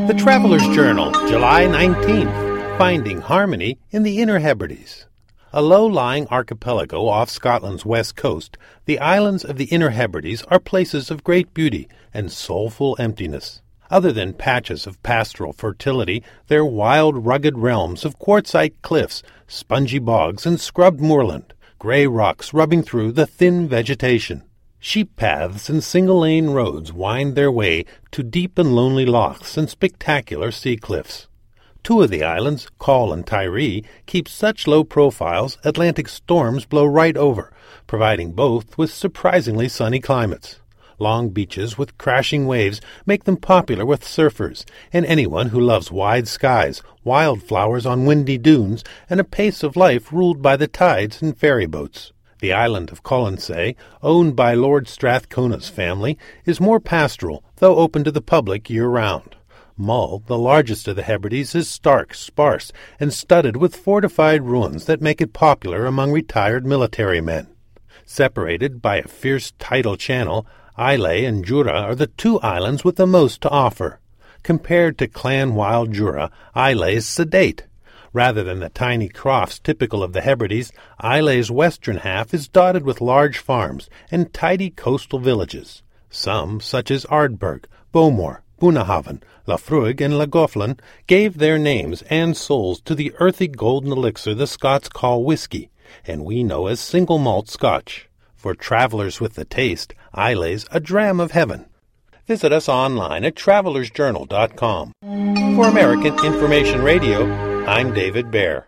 The Traveler's Journal, July 19th, Finding Harmony in the Inner Hebrides. A low-lying archipelago off Scotland's west coast, the islands of the Inner Hebrides are places of great beauty and soulful emptiness. Other than patches of pastoral fertility, they're wild, rugged realms of quartzite cliffs, spongy bogs, and scrubbed moorland, gray rocks rubbing through the thin vegetation. Sheep paths and single-lane roads wind their way to deep and lonely lochs and spectacular sea cliffs. Two of the islands, Coll and Tiree, keep such low profiles Atlantic storms blow right over, providing both with surprisingly sunny climates. Long beaches with crashing waves make them popular with surfers and anyone who loves wide skies, wildflowers on windy dunes, and a pace of life ruled by the tides and ferry boats. The island of Colonsay, owned by Lord Strathcona's family, is more pastoral, though open to the public year-round. Mull, the largest of the Hebrides, is stark, sparse, and studded with fortified ruins that make it popular among retired military men. Separated by a fierce tidal channel, Islay and Jura are the two islands with the most to offer. Compared to Clan Wild Jura, Islay is sedate. Rather than the tiny crofts typical of the Hebrides, Islay's western half is dotted with large farms and tidy coastal villages. Some, such as Ardburg, Bowmore, Bunnahaven, Lafruig, and Llangollen, gave their names and souls to the earthy golden elixir the Scots call whiskey, and we know as single malt Scotch. For travelers with the taste, Islay's a dram of heaven. Visit us online at travelersjournal.com. For American Information Radio, I'm David Baer.